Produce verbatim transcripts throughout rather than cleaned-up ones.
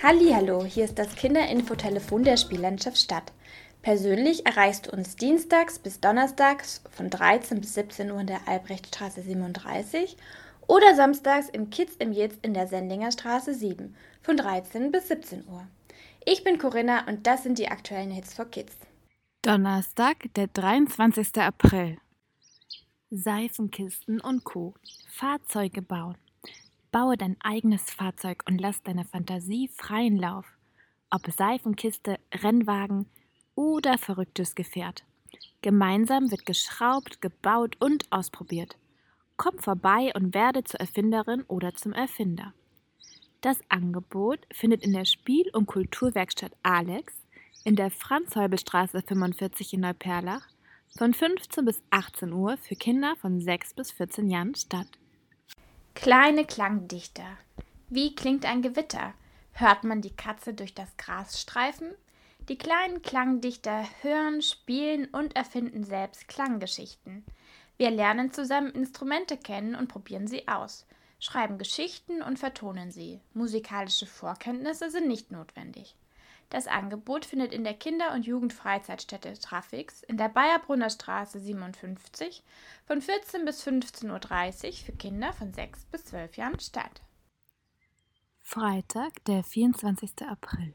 Hallihallo, hier ist das Kinderinfotelefon der Spiellandschaft Stadt. Persönlich erreichst du uns dienstags bis donnerstags von dreizehn bis siebzehn Uhr in der Albrechtstraße siebenunddreißig oder samstags im Kids im Jetzt in der Sendlinger Straße sieben von dreizehn bis siebzehn Uhr. Ich bin Corinna und das sind die aktuellen Hits for Kids. Donnerstag, der dreiundzwanzigster April. Seifenkisten und Co. Fahrzeuge bauen. Baue dein eigenes Fahrzeug und lass deiner Fantasie freien Lauf. Ob Seifenkiste, Rennwagen oder verrücktes Gefährt. Gemeinsam wird geschraubt, gebaut und ausprobiert. Komm vorbei und werde zur Erfinderin oder zum Erfinder. Das Angebot findet in der Spiel- und Kulturwerkstatt Alex in der Franz-Heubel-Straße fünfundvierzig in Neuperlach von fünfzehn bis achtzehn Uhr für Kinder von sechs bis vierzehn Jahren statt. Kleine Klangdichter. Wie klingt ein Gewitter? Hört man die Katze durch das Gras streifen? Die kleinen Klangdichter hören, spielen und erfinden selbst Klanggeschichten. Wir lernen zusammen Instrumente kennen und probieren sie aus, schreiben Geschichten und vertonen sie. Musikalische Vorkenntnisse sind nicht notwendig. Das Angebot findet in der Kinder- und Jugendfreizeitstätte Trafix in der Bayerbrunner Straße siebenundfünfzig von vierzehn bis fünfzehn Uhr dreißig für Kinder von sechs bis zwölf Jahren statt. Freitag, der vierundzwanzigster April.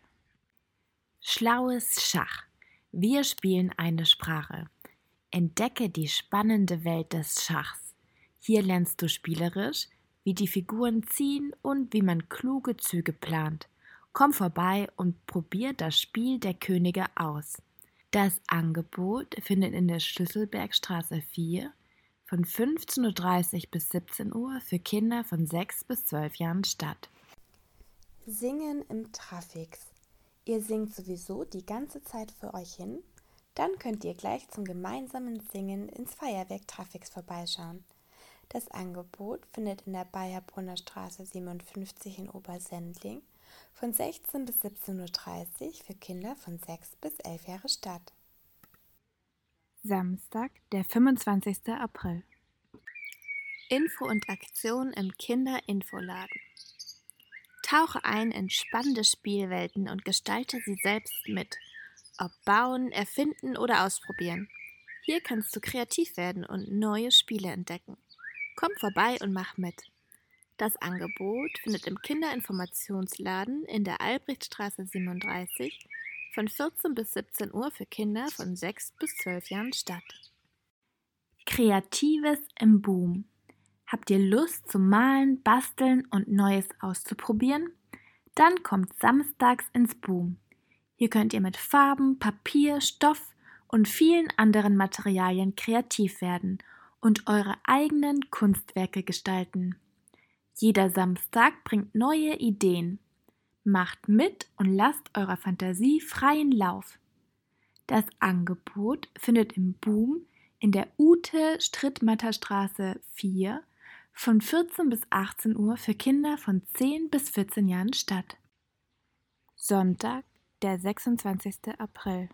Schlaues Schach. Wir spielen eine Sprache. Entdecke die spannende Welt des Schachs. Hier lernst du spielerisch, wie die Figuren ziehen und wie man kluge Züge plant. Komm vorbei und probier das Spiel der Könige aus. Das Angebot findet in der Schlüsselbergstraße vier von fünfzehn Uhr dreißig bis siebzehn Uhr für Kinder von sechs bis zwölf Jahren statt. Singen im Trafix. Ihr singt sowieso die ganze Zeit für euch hin? Dann könnt ihr gleich zum gemeinsamen Singen ins Feuerwerk Trafix vorbeischauen. Das Angebot findet in der Bayerbrunner Straße siebenundfünfzig in Obersendling von sechzehn bis siebzehn Uhr dreißig für Kinder von sechs bis elf Jahre statt. Samstag, der fünfundzwanzigster April. Info und Aktion im Kinderinfoladen. Tauche ein in spannende Spielwelten und gestalte sie selbst mit. Ob bauen, erfinden oder ausprobieren. Hier kannst du kreativ werden und neue Spiele entdecken. Komm vorbei und mach mit. Das Angebot findet im Kinderinformationsladen in der Albrechtstraße siebenunddreißig von vierzehn bis siebzehn Uhr für Kinder von sechs bis zwölf Jahren statt. Kreatives im Boom. Habt ihr Lust zu malen, basteln und Neues auszuprobieren? Dann kommt samstags ins Boom. Hier könnt ihr mit Farben, Papier, Stoff und vielen anderen Materialien kreativ werden und eure eigenen Kunstwerke gestalten. Jeder Samstag bringt neue Ideen. Macht mit und lasst eurer Fantasie freien Lauf. Das Angebot findet im Boom in der Ute-Strittmatter-Straße vier von vierzehn bis achtzehn Uhr für Kinder von zehn bis vierzehn Jahren statt. Sonntag, der sechsundzwanzigster April.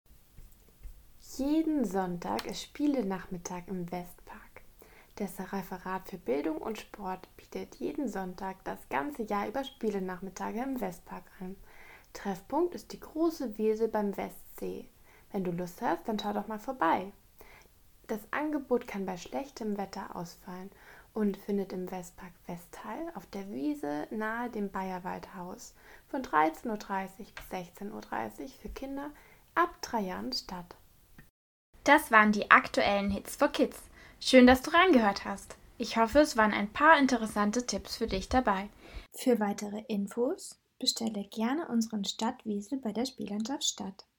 Jeden Sonntag ist Spielenachmittag im Westpark. Das Referat für Bildung und Sport bietet jeden Sonntag das ganze Jahr über Spielenachmittage im Westpark an. Treffpunkt ist die große Wiese beim Westsee. Wenn du Lust hast, dann schau doch mal vorbei. Das Angebot kann bei schlechtem Wetter ausfallen und findet im Westpark Westteil auf der Wiese nahe dem Bayerwaldhaus von dreizehn Uhr dreißig bis sechzehn Uhr dreißig für Kinder ab drei Jahren statt. Das waren die aktuellen Hits for Kids. Schön, dass du reingehört hast. Ich hoffe, es waren ein paar interessante Tipps für dich dabei. Für weitere Infos bestelle gerne unseren Stadtwiesel bei der Spiellandschaft Stadt.